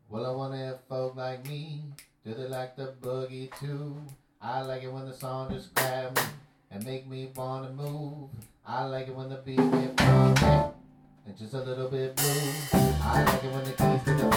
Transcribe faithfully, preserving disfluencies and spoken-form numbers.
Well, I wonder if folk like me, do they like the boogie too? I like it when the song just grab me and make me wanna move. I like it when the beat get funky and just a little bit blue. I like it when the keys get the